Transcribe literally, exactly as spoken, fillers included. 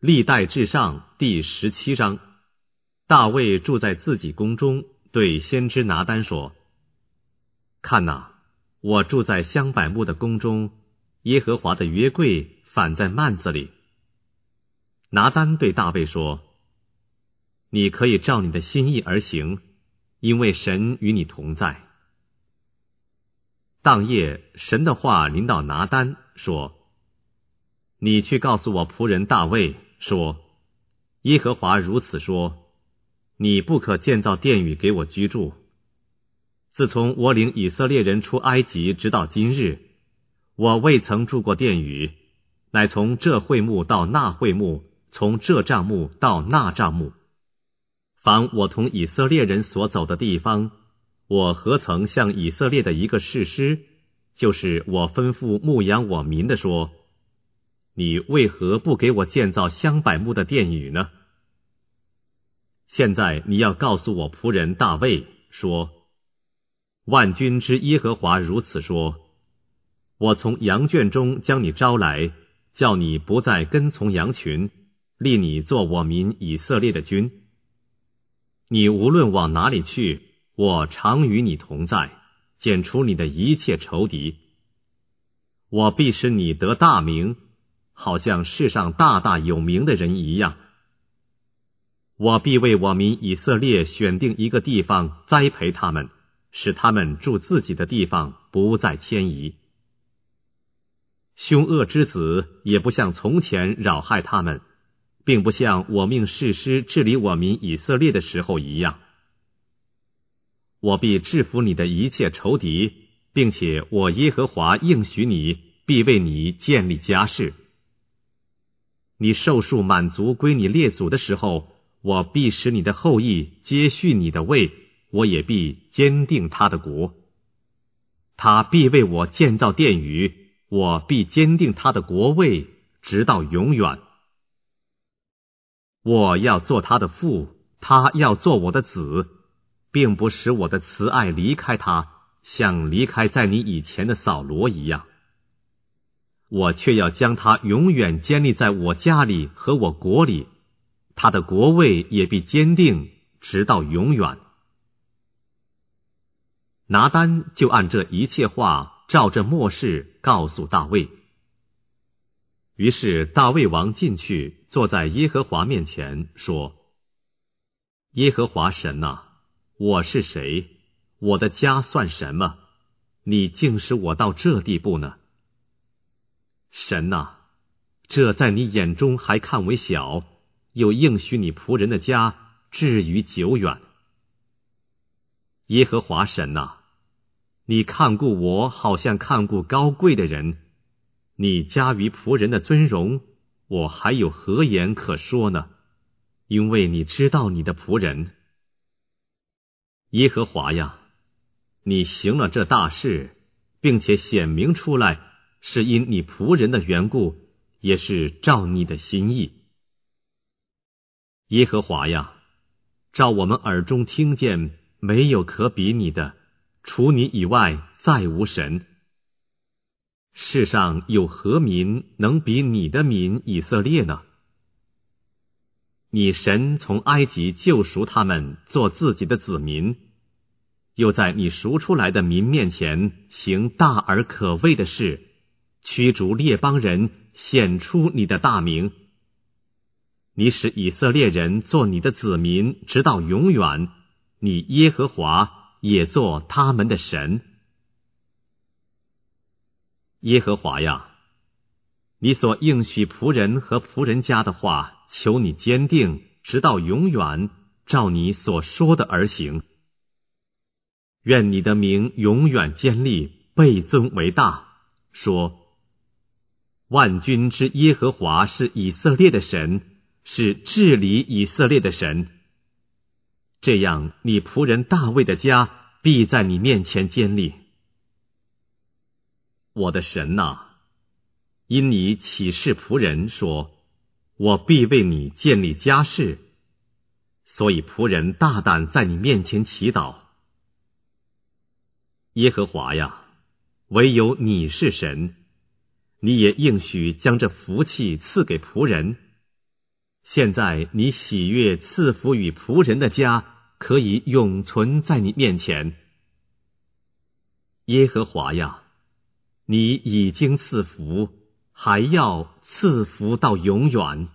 历代志上第十七章，大卫住在自己宫中，对先知拿单说：看哪，我住在香柏木的宫中，耶和华的约柜反在幔子里。拿单对大卫说：你可以照你的心意而行，因为神与你同在。当夜，神的话临到拿单，说：你去告诉我仆人大卫说，耶和华如此说，你不可建造殿宇给我居住。自从我领以色列人出埃及直到今日，我未曾住过殿宇，乃从这会幕到那会幕，从这帐幕到那帐幕。凡我同以色列人所走的地方，我何曾向以色列的一个士师，就是我吩咐牧养我民的说，你为何不给我建造香柏木的殿宇呢？现在你要告诉我仆人大卫说，万军之耶和华如此说，我从羊圈中将你招来，叫你不再跟从羊群，立你做我民以色列的君。你无论往哪里去，我常与你同在，剪除你的一切仇敌。我必使你得大名，好像世上大大有名的人一样。我必为我民以色列选定一个地方，栽培他们，使他们住自己的地方，不再迁移。凶恶之子也不像从前扰害他们，并不像我命士师治理我民以色列的时候一样。我必制服你的一切仇敌，并且我耶和华应许你，必为你建立家室。你寿数满足归你列祖的时候，我必使你的后裔接续你的位，我也必坚定他的国。他必为我建造殿宇，我必坚定他的国位，直到永远。我要做他的父，他要做我的子，并不使我的慈爱离开他，像离开在你以前的扫罗一样。我却要将他永远建立在我家里和我国里，他的国位也必坚定，直到永远。拿单就按这一切话，照着默示告诉大卫。于是大卫王进去，坐在耶和华面前，说：耶和华神啊，我是谁？我的家算什么？你竟使我到这地步呢？神啊，这在你眼中还看为小，又应许你仆人的家至于久远。耶和华神啊，你看顾我，好像看顾高贵的人，你加于仆人的尊荣，我还有何言可说呢？因为你知道你的仆人。耶和华呀，你行了这大事，并且显明出来，是因你仆人的缘故，也是照你的心意。耶和华呀，照我们耳中听见，没有可比你的，除你以外再无神。世上有何民能比你的民以色列呢？你神从埃及救赎他们，做自己的子民，又在你赎出来的民面前行大而可畏的事，驱逐列邦人，显出你的大名。你使以色列人做你的子民，直到永远，你耶和华也做他们的神。耶和华呀，你所应许仆人和仆人家的话，求你坚定，直到永远，照你所说的而行。愿你的名永远坚立，被尊为大，说：万军之耶和华是以色列的神，是治理以色列的神。这样，你仆人大卫的家必在你面前坚立。我的神啊，因你启示仆人说，我必为你建立家室，所以仆人大胆在你面前祈祷。耶和华呀，唯有你是神，你也应许将这福气赐给仆人。 现在你喜悦赐福与仆人的家，可以永存在你面前。耶和华呀，你已经赐福，还要赐福到永远。